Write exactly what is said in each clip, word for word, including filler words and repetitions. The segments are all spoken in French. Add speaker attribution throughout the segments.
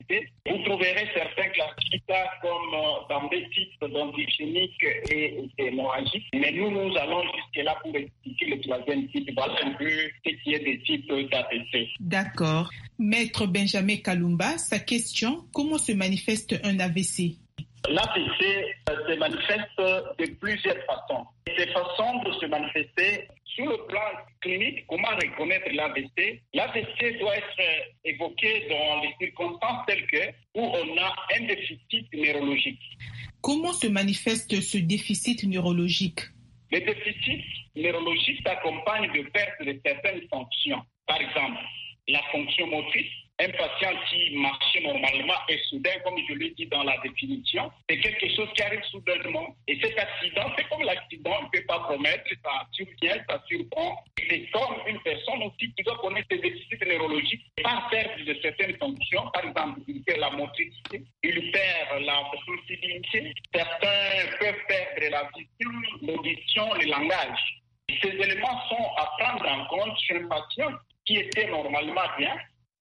Speaker 1: Vous trouverez certains classifiés comme euh, dans des types d'antigéniques et hémorragiques. Mais nous, nous allons jusque-là pour expliquer le troisième type. Voilà un peu ce qui est des types d'A V C.
Speaker 2: D'accord. Maître Benjamin Kalumba, sa question, comment se manifeste un A V C?
Speaker 1: L'A V C se manifeste de plusieurs façons. Ces façons de se manifester, sur le plan clinique, comment reconnaître l'A V C? L'A V C doit être évoqué dans les circonstances telles que où on a un déficit neurologique.
Speaker 2: Comment se manifeste ce déficit neurologique?
Speaker 1: Le déficit neurologique s'accompagne de perte de certaines fonctions. Par exemple, la fonction motrice. Un patient qui marchait normalement et soudain, comme je l'ai dit dans la définition, c'est quelque chose qui arrive soudainement. Et cet accident, c'est comme l'accident, on ne peut pas promettre, ça survient, ça surprend. C'est comme une personne aussi qui doit connaître ses déficits neurologiques par perte de certaines fonctions. Par exemple, il perd la motricité, il perd la sensibilité. Certains peuvent perdre la vision, l'audition, le langage. Ces éléments sont à prendre en compte chez un patient qui était normalement bien.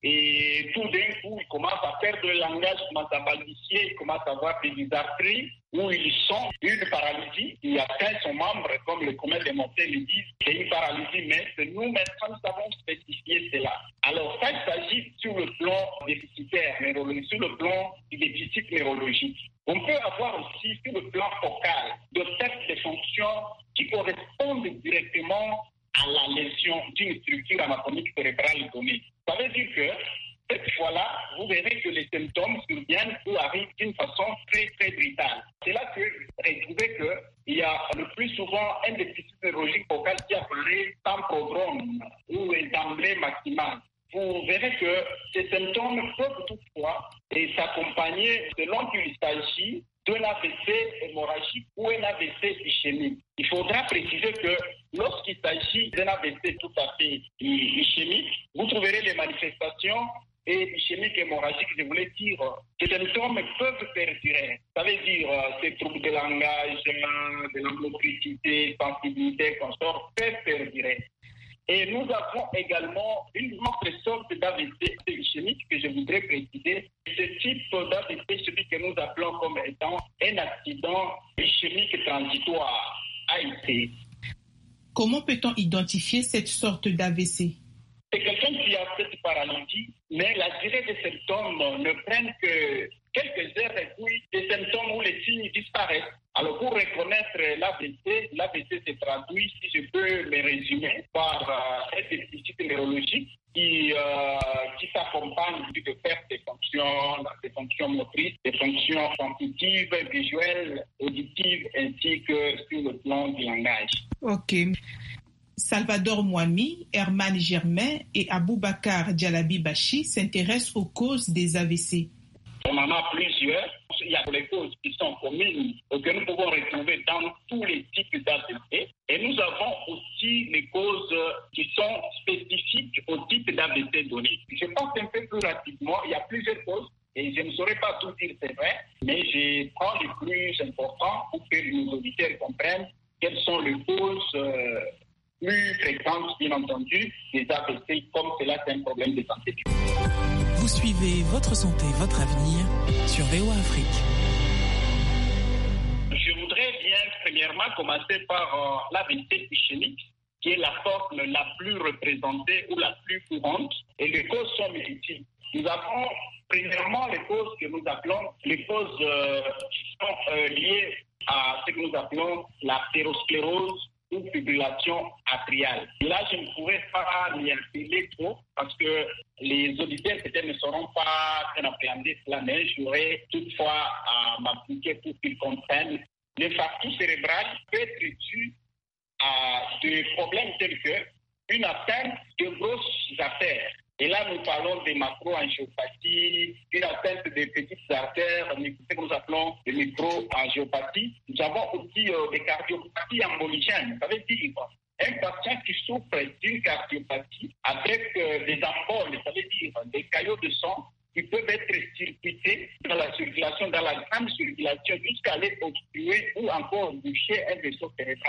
Speaker 1: Et tout d'un coup, il commence à perdre le langage, il commence à balbutier, il commence à avoir des dysarthries où ils sont une paralysie. Il atteint son membre, comme le commun des mortels le disent, c'est une paralysie, mais c'est nous, maintenant, nous avons spécifié cela. Alors, ça, il s'agit sur le plan déficitaire neurologique, sur le plan du déficit neurologique. On peut avoir aussi sur le plan focal de perte de fonctions qui correspondent directement à la lésion d'une structure anatomique cérébrale donnée. Ça veut dire que cette fois-là, vous verrez que les symptômes surviennent ou arrivent d'une façon très, très brutale. C'est là que vous retrouvez qu'il y a le plus souvent un déficit neurologique focal qui apparaît sans prodrome ou les emblèmes maximales. Vous verrez que ces symptômes peuvent toutefois s'accompagner selon qu'il s'agit d'un A V C hémorragique ou un A V C ischémique. Il faudra préciser que lorsqu'il s'agit d'un A V C tout à fait ischémique, vous trouverez les manifestations et ischémique hémorragique, je voulais dire, ces symptômes peuvent perdurer. Ça veut dire ces troubles de langage, de la motricité, sensibilité, consort, peuvent perdurer. Et nous avons également une autre sorte d'A V C ischémique que je voudrais préciser. Ce type d'A V C, celui que nous appelons comme étant un accident ischémique transitoire, A I C.
Speaker 2: Comment peut-on identifier cette sorte d'A V C?
Speaker 1: C'est quelqu'un qui a cette paralysie, mais la durée des symptômes ne prennent que quelques heures et puis des symptômes où les signes disparaissent. Alors pour reconnaître l'A V C, l'A V C se traduit, si je peux le résumer, par euh, un déficit neurologique qui, euh, qui s'accompagne de perte des fonctions, des fonctions motrices, des fonctions sensitives, visuelles, auditives, ainsi que sur le plan du langage.
Speaker 2: Ok. Salvador Mouami, Herman Germain et Aboubakar Dialabi Bachi s'intéressent aux causes des A V C.
Speaker 1: On en a plusieurs. Il y a des causes qui sont communes que nous pouvons retrouver dans tous les types d'A V C. Et nous avons aussi les causes qui sont spécifiques au type d'A V C donné. Je pense un peu plus rapidement. Il y a plusieurs causes. Et je ne saurais pas tout dire, c'est vrai, mais je prends les plus importants pour que nos auditeurs comprennent quelles sont les causes euh, plus fréquentes, bien entendu, des A V C, comme cela, c'est un problème de santé.
Speaker 3: Vous suivez Votre Santé, Votre Avenir sur V O A Afrique.
Speaker 1: Je voudrais bien, premièrement, commencer par euh, l'A V C ischémique, qui est la forme la plus représentée ou la plus courante, et les causes sont multiples. Nous avons, premièrement, les causes que nous appelons les causes euh, qui sont euh, liées à ce que nous appelons l'athérosclérose ou fibrillation atriale. Là, je ne pourrais pas m'y appeler trop parce que les auditeurs peut-être ne sauront pas bien appréhender cela, mais j'aurais toutefois à m'appliquer pour qu'ils comprennent. L'infarctus cérébral peut être dû à des problèmes tels que une atteinte de grosses artères. Et là, nous parlons des macroangiopathies, une atteinte des petites artères, ce que nous appelons des microangiopathies. Nous avons aussi euh, des cardiopathies emboligènes. Ça veut dire un patient qui souffre d'une cardiopathie avec euh, des emboles, ça veut dire des caillots de sang qui peuvent être circuités dans la circulation, dans la grande circulation, jusqu'à aller obstruer ou encore boucher un vaisseau cérébral.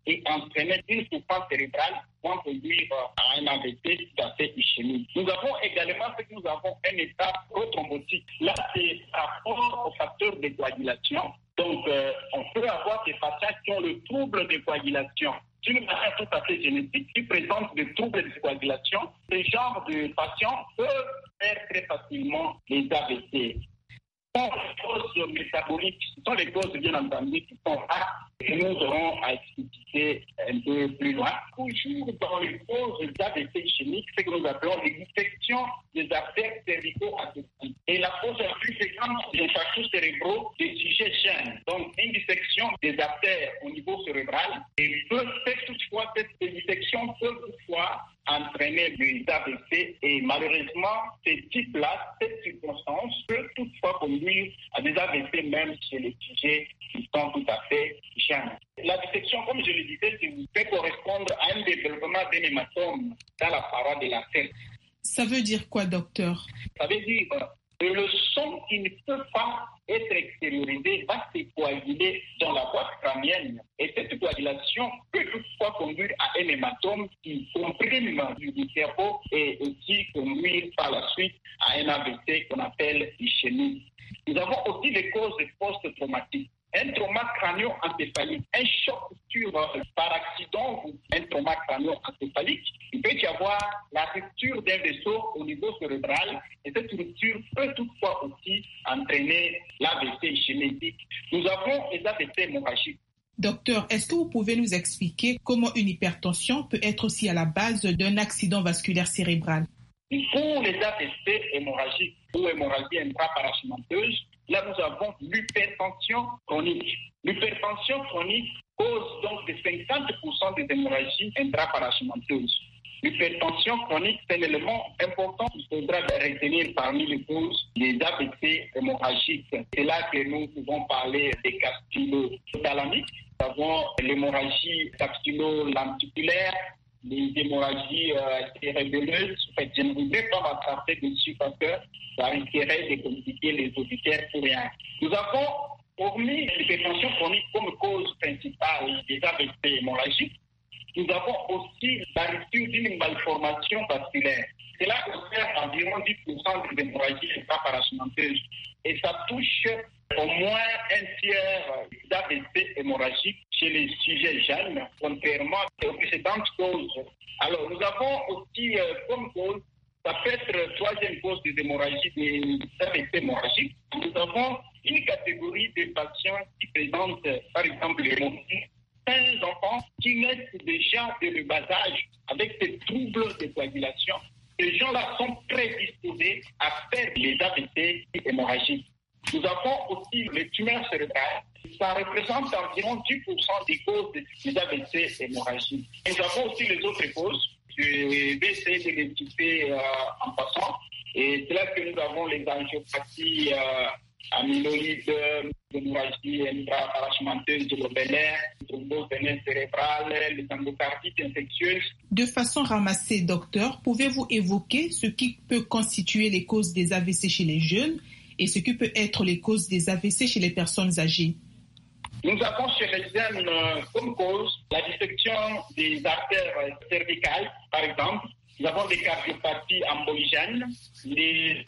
Speaker 1: et entraîner une souffrance cérébrale pour conduire à un A V C tout à fait ischémique. Nous avons également ce que nous avons un état prothrombotique. Là, c'est rapport au facteur de coagulation. Donc, euh, on peut avoir des patients qui ont le trouble de coagulation. D'une manière tout à fait génétique, qui présentent des troubles de coagulation, ce genre de patients peuvent faire très facilement les A V C. Ce sont les causes métaboliques, ce sont les causes bien entendu qui sont rares et nous aurons à expliquer un peu plus loin. Toujours dans les causes d'A V C ischémique, c'est que nous appelons l'infection des artères cervico-abdominales. Et la cause la plus fréquente des infarctus cérébraux des sujets jeunes. Donc une dissection des artères au niveau cérébral et peut faire toutefois, cette dissection peut toutefois entraîner des A V C et malheureusement, ces types-là, cette circonstance peut toutefois conduire à des A V C même chez les sujets qui sont tout à fait jeunes. La dissection, comme je le disais, peut correspondre à un développement d'un hématome dans la paroi de la tête.
Speaker 2: Ça veut dire quoi, docteur?
Speaker 1: Ça veut dire que le sang qui ne peut pas être extériorisé va se coaguler dans la boîte crânienne. Et cette coagulation peut toutefois conduire à un hématome qui comprime du cerveau et aussi conduire par la suite à un A V C qu'on appelle ischémie. Nous avons aussi les causes post-traumatiques. Un trauma crânio-encéphalique, un choc sur, par accident ou un trauma crânio-encéphalique, il peut y avoir la rupture d'un vaisseau au niveau cérébral et cette rupture peut toutefois aussi entraîner l'A V C ischémique. Nous avons les A V C hémorragiques.
Speaker 2: Docteur, est-ce que vous pouvez nous expliquer comment une hypertension peut être aussi à la base d'un accident vasculaire cérébral?
Speaker 1: Pour les A V C hémorragiques ou hémorragie intraparachmenteuse, là, nous avons l'hypertension chronique. L'hypertension chronique cause donc de cinquante pour cent des hémorragies intraparachmenteuses. L'hypertension chronique, c'est un élément important qu'il faudra retenir parmi les causes des A V C hémorragiques. C'est là que nous pouvons parler des capsulo-thalamiques. Nous avons l'hémorragie capsulo-lenticulaire, les hémorragies euh, cérébelleuses. En fait, je ne voudrais pas m'attraper dessus parce que ça risquerait de compliquer les auditeurs pour rien. Nous avons, hormis l'hypertension chronique comme cause principale des A V C hémorragiques, nous avons aussi la rupture d'une malformation vasculaire. Cela concerne environ dix pour cent des hémorragies intraparachmenteuses et ça touche au moins un tiers d'A V C hémorragiques chez les sujets jeunes, contrairement aux précédentes causes. Alors, nous avons aussi euh, comme cause, ça peut être la troisième cause des hémorragies, des A V C hémorragiques. Nous avons une catégorie de patients qui présentent, par exemple, l'hémorragie. cinq enfants qui naissent déjà de le bas âge avec ces troubles de coagulation. Ces gens-là sont prédisposés à faire les A V C hémorragiques. Nous avons aussi les tumeurs cérébrales. Ça représente environ dix pour cent des causes des A V C hémorragiques. Nous avons aussi les autres causes. Je vais essayer de les citer euh, en passant. Et c'est là que nous avons les angiopathies euh, amyloïdes, l'hémorragie intraparachmenteuse de l'obélaire, les thromboses veineuses cérébrales, les endocardites infectieuses.
Speaker 2: De façon ramassée, docteur, pouvez-vous évoquer ce qui peut constituer les causes des A V C chez les jeunes et ce qui peut être les causes des A V C chez les personnes âgées?
Speaker 1: Nous avons chez les jeunes euh, comme cause la dissection des artères cervicales, par exemple. Nous avons des cardiopathies emboligènes, les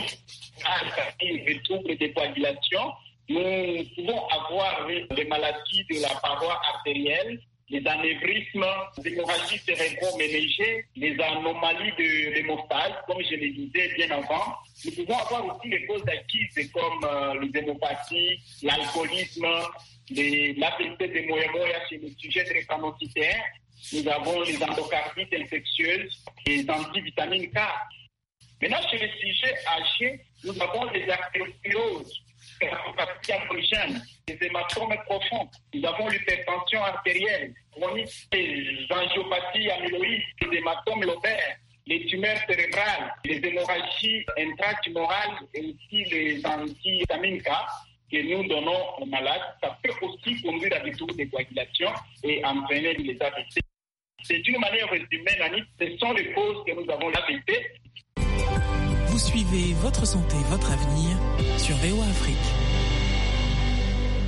Speaker 1: des troubles de coagulation. Nous pouvons avoir des maladies de la paroi artérielle, les anévrismes, les hémorragies cérébro-méningées, les anomalies de l'hémostase, comme je le disais bien avant. Nous pouvons avoir aussi les causes acquises comme euh, les hémopathies, l'alcoolisme, l'A V C de Moya-Moya chez les sujets drépanocytaires. Nous avons les endocardites infectieuses, les antivitamines K. Maintenant, chez les sujets âgés, nous avons les artérioscléroses, les hématomes profonds. Nous avons l'hypertension artérielle, chronique, les angiopathies amyloïdes, les hématomes lobaires, les tumeurs cérébrales, les hémorragies intratumorales et aussi les antivitamines K que nous donnons aux malades. Ça peut aussi conduire à des troubles de coagulation et entraîner les A V C. C'est d'une manière résumée, Nani, ce sont les causes que nous avons l'A V C.
Speaker 3: Vous suivez Votre Santé, Votre Avenir sur V O A Afrique.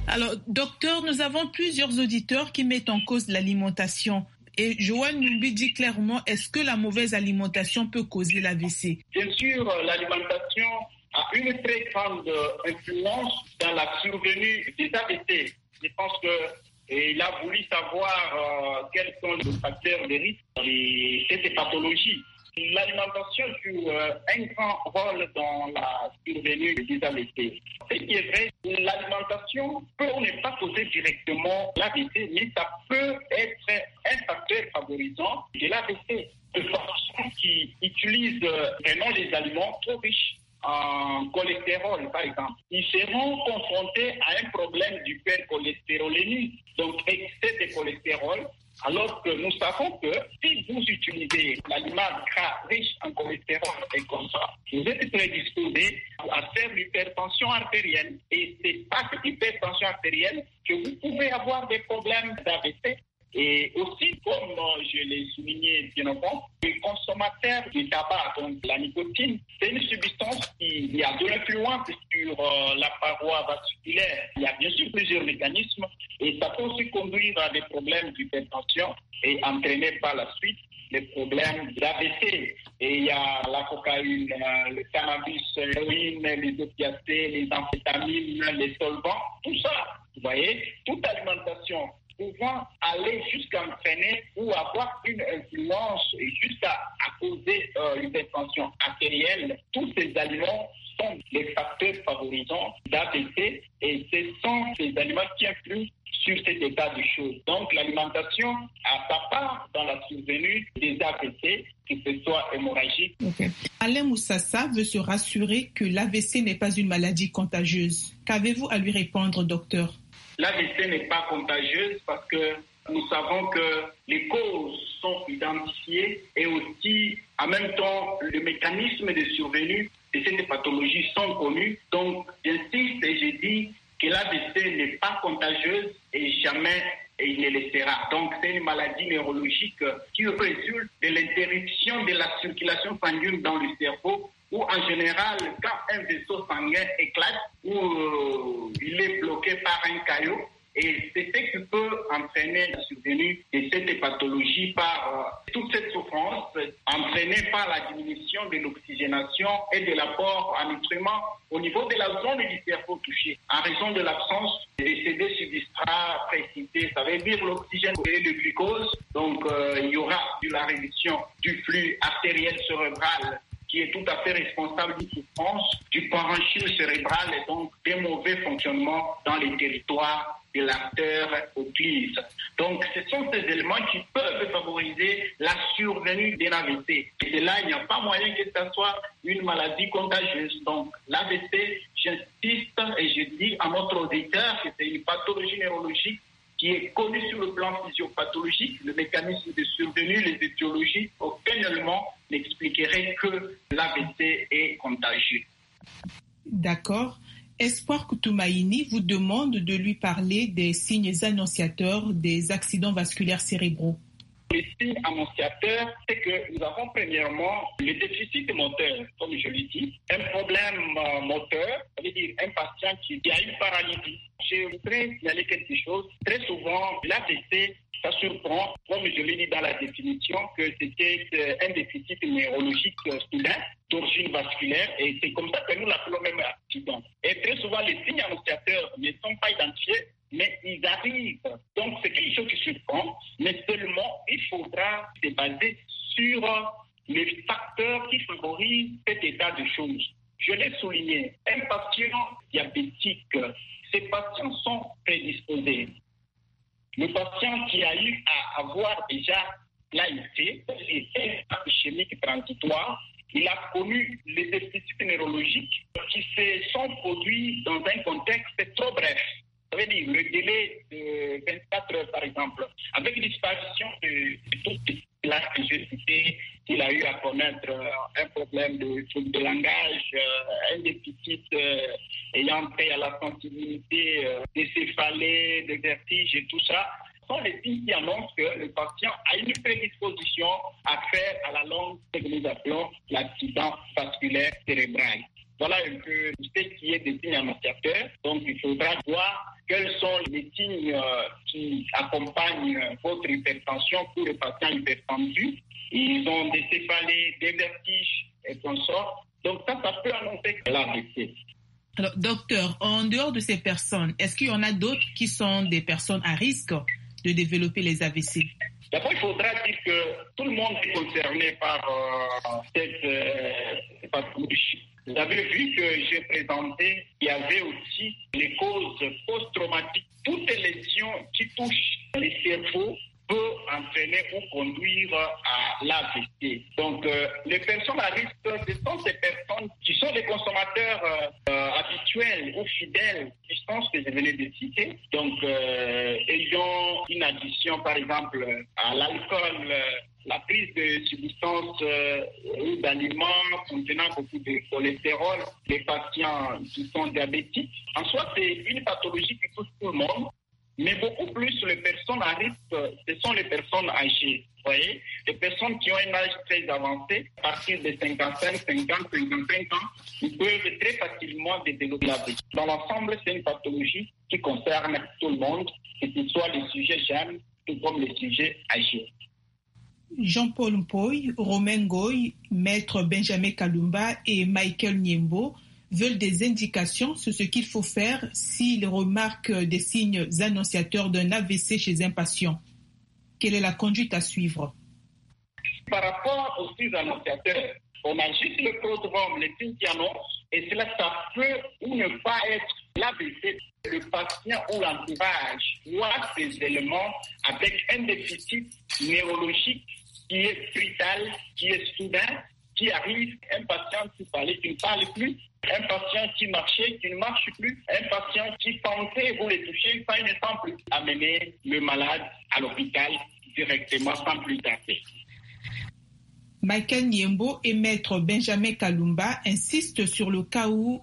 Speaker 2: Alors, docteur, nous avons plusieurs auditeurs qui mettent en cause l'alimentation. Et Joanne Numbi dit clairement, est-ce que la mauvaise alimentation peut causer l'A V C?
Speaker 1: Bien sûr, l'alimentation a une très grande influence dans la survenue des A V C. Je pense qu'il a voulu savoir euh, quels sont les facteurs de risque de cette pathologie. L'alimentation joue euh, un grand rôle dans la survenue des A V C. Ce qui est vrai, l'alimentation peut ne pas causer directement l'A V C, mais ça peut être un facteur favorisant de l'A V C. De personnes qui utilisent euh, vraiment les aliments trop riches en cholestérol, par exemple, ils seront confrontés à un problème d'hypercholestérolémie, donc excès de cholestérol, alors que nous savons que si vous utilisez l'aliment gras riche en cholestérol et comme ça, vous êtes prédisposé à faire l'hypertension artérielle. Et c'est par cette hypertension artérielle que vous pouvez avoir des problèmes d'A V C. Et aussi, comme je l'ai souligné bien avant, le consommateur du tabac, donc la nicotine, c'est une substance qui a de l'influence sur euh, la paroi vasculaire. Il y a bien sûr plusieurs mécanismes et ça peut aussi conduire à des problèmes d'hypertension et entraîner par la suite les problèmes d'A V C. Et il y a la cocaïne, le cannabis, l'héroïne, les opiacés, les amphétamines, les solvants, tout ça. Vous voyez, toute alimentation pouvant aller jusqu'à entraîner ou avoir une influence et jusqu'à à causer euh, une hypertension artérielle. Tous ces aliments sont les facteurs favorisants d'A V C et ce sont ces aliments qui influent sur cet état de choses. Donc l'alimentation a sa part dans la survenue des A V C, que ce soit hémorragique.
Speaker 2: Okay. Alain Moussassa veut se rassurer que l'A V C n'est pas une maladie contagieuse. Qu'avez-vous à lui répondre, docteur?
Speaker 1: L'A V C n'est pas contagieuse parce que nous savons que les causes sont identifiées et aussi, en même temps, le mécanisme de survenue de cette pathologie sont connus. Donc, j'insiste et je dis que l'A V C n'est pas contagieuse et jamais il ne le sera. Donc, c'est une maladie neurologique qui résulte de l'interruption de la circulation sanguine dans le cerveau, où en général, quand un vaisseau sanguin éclate, ou euh, il est bloqué par un caillot, et c'est ce qui peut entraîner la survenue de cette pathologie par euh, toute cette souffrance entraînée par la diminution de l'oxygénation et de l'apport en nutriments au niveau de la zone du cerveau touchée, en raison de l'absence de C D substrat précité, ça veut dire l'oxygène et le glucose. Donc euh, il y aura de la réduction du flux artériel cérébral qui est tout à fait responsable d'une souffrance, du parenchyme cérébral et donc des mauvais fonctionnements dans les territoires de l'artère occlusive. Donc, ce sont ces éléments qui peuvent favoriser la survenue d'un A V C. Et de là, il n'y a pas moyen que ce soit une maladie contagieuse. Donc, l'A V C, j'insiste et je dis à notre auditeur que c'est une pathologie neurologique qui est connue sur le plan physiopathologique, le mécanisme de survenue, les étiologies, aucun élément n'expliquerait que l'A V C est contagieux.
Speaker 2: D'accord. Espoir Koutumaini vous demande de lui parler des signes annonciateurs des accidents vasculaires cérébraux.
Speaker 1: Les signes annonciateurs, c'est que nous avons premièrement le déficit moteur, comme je l'ai dit, un problème euh, moteur, ça veut dire un patient qui a une paralysie. Je voudrais signaler quelque chose. Très souvent, l'A V C, ça surprend, comme je l'ai dit dans la définition, que c'était un déficit neurologique soudain d'origine vasculaire et c'est comme ça que nous l'appelons même accident. Et très souvent, les signes annonciateurs ne sont pas identifiés, mais ils arrivent. Donc, c'est quelque chose qui surprend, mais seulement il faudra se baser sur les facteurs qui favorisent cet état de choses. Je l'ai souligné, un patient diabétique, ces patients sont prédisposés. Le patient qui a eu à avoir déjà l'A I C, l'état chimique transitoire, il a connu les déficits neurologiques qui se sont produits dans un contexte trop bref. Ça veut dire le délai de vingt-quatre heures, par exemple, avec disparition de, de tout là que j'ai cité, il a eu à connaître euh, un problème de trouble de langage, euh, un déficit euh, ayant trait à la sensibilité, euh, des céphalées, des vertiges et tout ça, sont les signes qui annoncent que le patient a une prédisposition à faire à la longue ce que nous appelons l'accident vasculaire cérébral. Voilà un peu ce qui est des signes annonciateurs. Donc, il faudra voir quels sont les signes euh, qui accompagnent votre hypertension pour les patients hypertendus. Ils ont des céphalées, des vertiges et consorts. Donc ça, ça peut annoncer l'A V C.
Speaker 2: Alors, docteur, en dehors de ces personnes, est-ce qu'il y en a d'autres qui sont des personnes à risque de développer les A V C?
Speaker 1: D'abord, il faudra dire que tout le monde est concerné par euh, cette euh, pathologie. Vous avez vu que j'ai présenté, il y avait aussi les causes post-traumatiques. Toutes les lésions qui touchent les cerveaux peuvent entraîner ou conduire à l'A V C. Donc, euh, les personnes à risque, ce sont ces personnes qui sont des consommateurs euh, habituels ou fidèles des substances que je venais de citer. Donc, euh, ayant une addiction, par exemple, à l'alcool, euh, la prise de substances euh, ou d'aliments contenant beaucoup de cholestérol, les patients qui sont diabétiques. En soi, c'est une pathologie qui touche tout le monde. Mais beaucoup plus, les personnes à risque, ce sont les personnes âgées. Vous voyez, les personnes qui ont un âge très avancé, à partir de cinquante-cinq, cinquante, cinquante-cinq ans, ils peuvent très facilement développer la vie. Dans l'ensemble, c'est une pathologie qui concerne tout le monde, que ce soit les sujets jeunes, tout comme les sujets âgés.
Speaker 2: Jean-Paul Mpoy, Romain Goy, Maître Benjamin Kalumba et Michael Niembo veulent des indications sur ce qu'il faut faire s'ils remarquent des signes annonciateurs d'un A V C chez un patient. Quelle est la conduite à suivre?
Speaker 1: Par rapport aux signes annonciateurs, on a juste le prodrome, les signes qui annoncent, et cela, ça peut ou ne pas être l'A V C. Le patient ou l'entourage voit ces éléments avec un déficit neurologique qui est brutal, qui est soudain, qui arrive, un patient qui parlait, qui ne parle plus, un patient qui marchait, qui ne marche plus, un patient qui pensait, vous les touchez, ça ne sent plus. Amener le malade à l'hôpital directement sans plus tarder.
Speaker 2: Michael Niembo et Maître Benjamin Kalumba insistent sur le cas où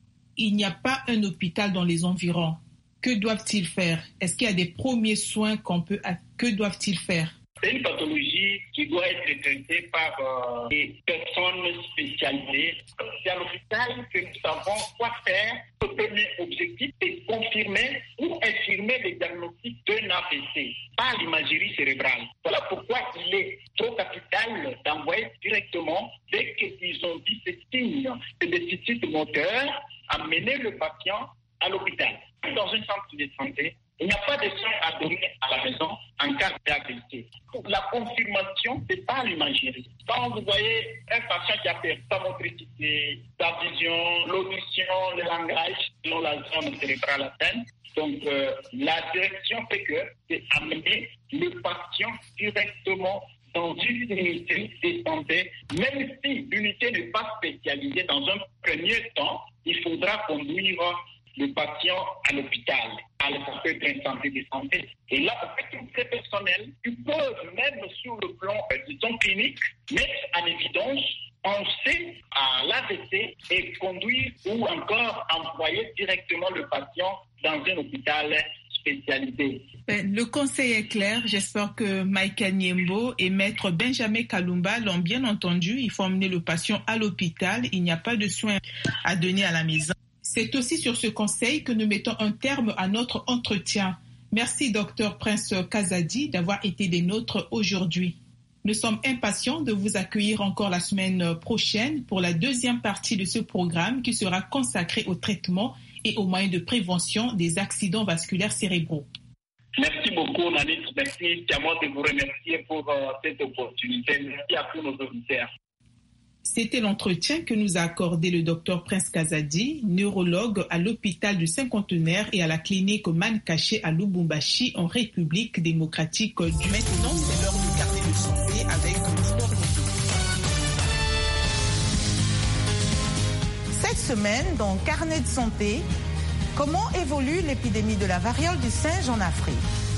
Speaker 2: il n'y a pas un hôpital dans les environs. Que doivent-ils faire? Est-ce qu'il y a des premiers soins qu'on peut... Que doivent-ils faire?
Speaker 1: C'est une pathologie qui doit être traitée par euh, des personnes spécialisées. C'est à l'hôpital que nous savons quoi faire. Le premier objectif est confirmer ou infirmer le diagnostic d'un A V C par l'imagerie cérébrale. Voilà pourquoi il est trop capital d'envoyer directement, dès qu'ils ont dit ces signes de déficit moteur, amener le patient à l'hôpital. Dans un centre de santé, il n'y a pas de soins à donner à la maison en cas d'A V C. La confirmation, c'est pas l'imagerie. Quand vous voyez un patient qui a perdu sa motricité, sa vision, l'audition, le langage, selon la zone cérébrale atteinte, donc euh, la direction fait que c'est amener le patient directement dans une unité de santé, même si l'unité n'est pas spécialisée dans un premier temps, il faudra conduire le patient à l'hôpital. Ça peut être un centre de santé. Et là, en fait, tous ces personnels qui peuvent, même sur le plan, euh, disons, clinique, mettre en évidence, penser à l'A V C et conduire ou encore envoyer directement le patient dans un hôpital spécialisé.
Speaker 2: Le conseil est clair. J'espère que Michael Niembo et Maître Benjamin Kalumba l'ont bien entendu. Il faut emmener le patient à l'hôpital. Il n'y a pas de soins à donner à la maison. C'est aussi sur ce conseil que nous mettons un terme à notre entretien. Merci, Docteur Prince Kazadi, d'avoir été des nôtres aujourd'hui. Nous sommes impatients de vous accueillir encore la semaine prochaine pour la deuxième partie de ce programme qui sera consacré au traitement et aux moyens de prévention des accidents vasculaires cérébraux.
Speaker 1: Merci beaucoup, Nanis. Merci. C'est à moi de vous remercier pour euh, cette opportunité. Merci à tous nos auditeurs.
Speaker 2: C'était l'entretien que nous a accordé le docteur Prince Kazadi, neurologue à l'hôpital du Cinquantenaire et à la clinique Mankaché à Lubumbashi en République démocratique du Congo. Maintenant, c'est l'heure du carnet de santé avec Victor Moto.
Speaker 4: Cette semaine, dans Carnet de santé, comment évolue l'épidémie de la variole du singe en Afrique?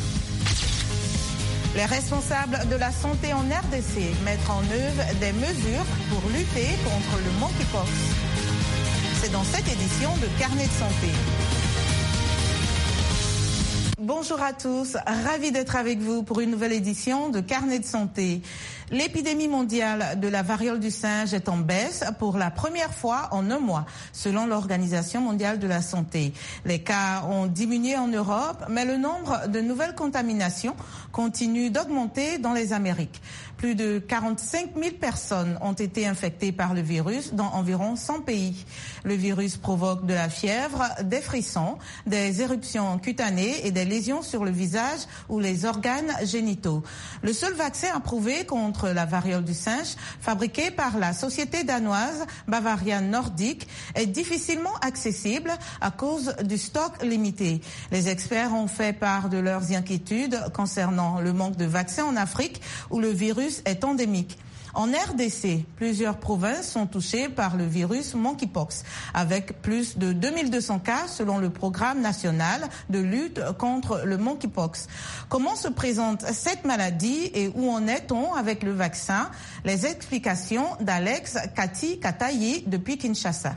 Speaker 4: Les responsables de la santé en R D C mettent en œuvre des mesures pour lutter contre le monkeypox. C'est dans cette édition de Carnet de santé. Bonjour à tous, ravi d'être avec vous pour une nouvelle édition de Carnet de santé. L'épidémie mondiale de la variole du singe est en baisse pour la première fois en un mois, selon l'Organisation mondiale de la santé. Les cas ont diminué en Europe, mais le nombre de nouvelles contaminations continue d'augmenter dans les Amériques. Plus de quarante-cinq mille personnes ont été infectées par le virus dans environ cent pays. Le virus provoque de la fièvre, des frissons, des éruptions cutanées et des lésions sur le visage ou les organes génitaux. Le seul vaccin approuvé contre la variole du singe, fabriqué par la société danoise Bavaria Nordic, est difficilement accessible à cause du stock limité. Les experts ont fait part de leurs inquiétudes concernant le manque de vaccins en Afrique où le virus est endémique. En R D C, plusieurs provinces sont touchées par le virus monkeypox, avec plus de deux mille deux cents cas selon le programme national de lutte contre le monkeypox. Comment se présente cette maladie et où en est-on avec le vaccin? Les explications d'Alex Kati Katayi depuis Kinshasa.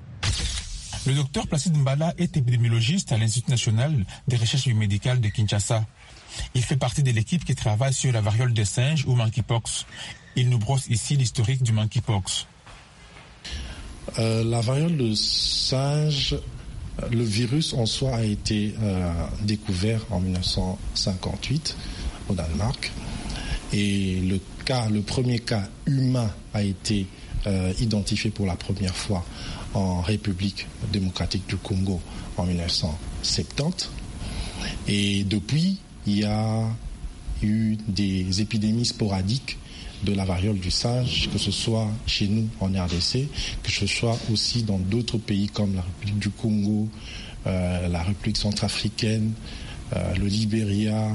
Speaker 5: Le docteur Placide Mbala est épidémiologiste à l'Institut national des recherches biomédicales de Kinshasa. Il fait partie de l'équipe qui travaille sur la variole des singes ou monkeypox. Il nous brosse ici l'historique du monkeypox.
Speaker 6: Euh, la variole de singe, le virus en soi a été euh, découvert en dix-neuf cent cinquante-huit au Danemark. Et le cas, le premier cas humain a été euh, identifié pour la première fois en République démocratique du Congo en dix-neuf cent soixante-dix. Et depuis, il y a eu des épidémies sporadiques de la variole du singe, que ce soit chez nous en R D C, que ce soit aussi dans d'autres pays comme la République du Congo, euh, la République centrafricaine, euh, le Libéria,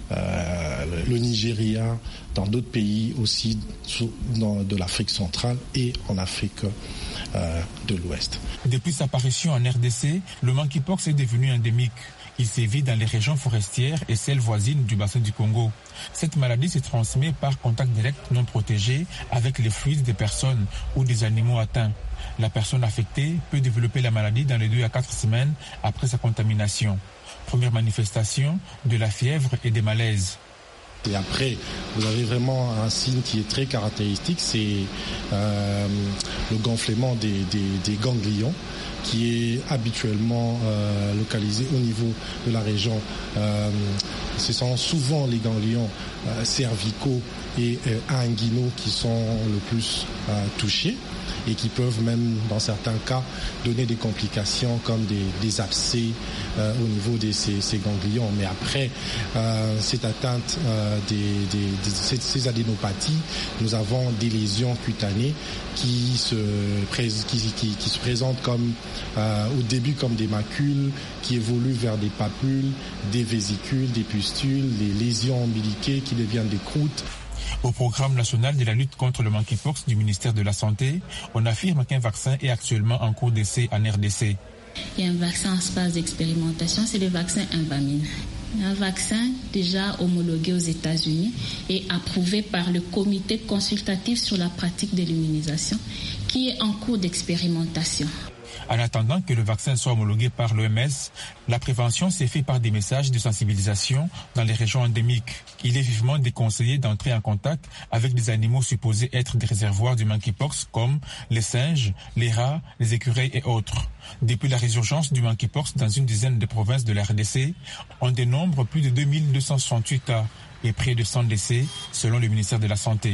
Speaker 6: euh, le Nigeria, dans d'autres pays aussi dans, de l'Afrique centrale et en Afrique euh, de l'Ouest.
Speaker 5: Depuis sa parution en R D C, le monkeypox est devenu endémique. Il sévit dans les régions forestières et celles voisines du bassin du Congo. Cette maladie se transmet par contact direct non protégé avec les fluides des personnes ou des animaux atteints. La personne affectée peut développer la maladie dans les deux à quatre semaines après sa contamination. Première manifestation, de la fièvre et des malaises.
Speaker 6: Et après, vous avez vraiment un signe qui est très caractéristique, c'est euh, le gonflement des, des, des ganglions, qui est habituellement euh, localisé au niveau de la région. Euh, ce sont souvent les ganglions euh, cervicaux et euh, inguinaux qui sont le plus euh, touchés et qui peuvent même, dans certains cas, donner des complications comme des, des abcès euh, au niveau de ces, ces ganglions. Mais après euh, cette atteinte euh, des, des, des, ces, ces adénopathies, nous avons des lésions cutanées qui se, qui, qui, qui se présentent comme, euh, au début comme des macules, qui évoluent vers des papules, des vésicules, des pustules, des lésions ombiliquées qui deviennent des croûtes.
Speaker 5: Au programme national de la lutte contre le monkeypox du ministère de la Santé, on affirme qu'un vaccin est actuellement en cours d'essai en R D C.
Speaker 7: Il y a un vaccin en phase d'expérimentation, c'est le vaccin Invamine. Un vaccin déjà homologué aux États-Unis et approuvé par le comité consultatif sur la pratique de l'immunisation qui est en cours d'expérimentation.
Speaker 5: En attendant que le vaccin soit homologué par l'O M S, la prévention s'est faite par des messages de sensibilisation dans les régions endémiques. Il est vivement déconseillé d'entrer en contact avec des animaux supposés être des réservoirs du monkeypox comme les singes, les rats, les écureuils et autres. Depuis la résurgence du monkeypox dans une dizaine de provinces de la R D C, on dénombre plus de deux mille deux cent soixante-huit cas et près de cent décès selon le ministère de la Santé.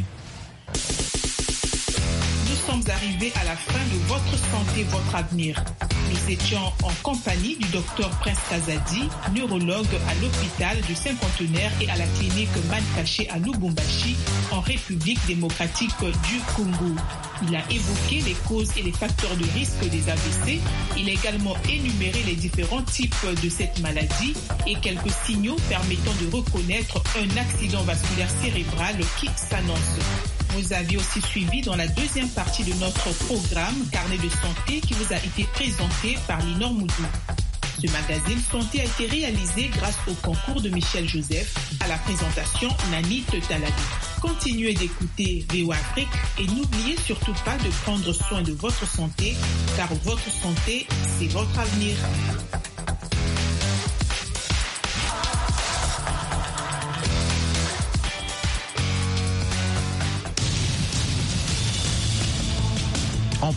Speaker 2: Nous sommes arrivés à la fin de Votre Santé, Votre Avenir. Nous étions en compagnie du docteur Prince Kazadi, neurologue à l'hôpital du Cinquantenaire et à la clinique Mankaché à Lubumbashi, en République démocratique du Congo. Il a évoqué les causes et les facteurs de risque des A V C. Il a également énuméré les différents types de cette maladie et quelques signaux permettant de reconnaître un accident vasculaire cérébral qui s'annonce. Vous avez aussi suivi dans la deuxième partie de notre programme Carnet de santé qui vous a été présenté par Linor Moudou. Ce magazine santé a été réalisé grâce au concours de Michel Joseph, à la présentation Nanit Taladi. Continuez d'écouter V O A Afrique et n'oubliez surtout pas de prendre soin de votre santé, car votre santé, c'est votre avenir.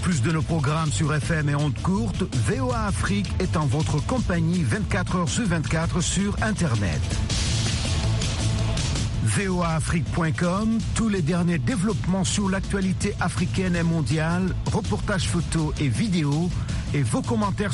Speaker 8: plus de nos programmes sur F M et ondes courtes, V O A Afrique est en votre compagnie vingt-quatre heures sur vingt-quatre sur Internet. V O A Afrique point com, tous les derniers développements sur l'actualité africaine et mondiale, reportages photos et vidéos, et vos commentaires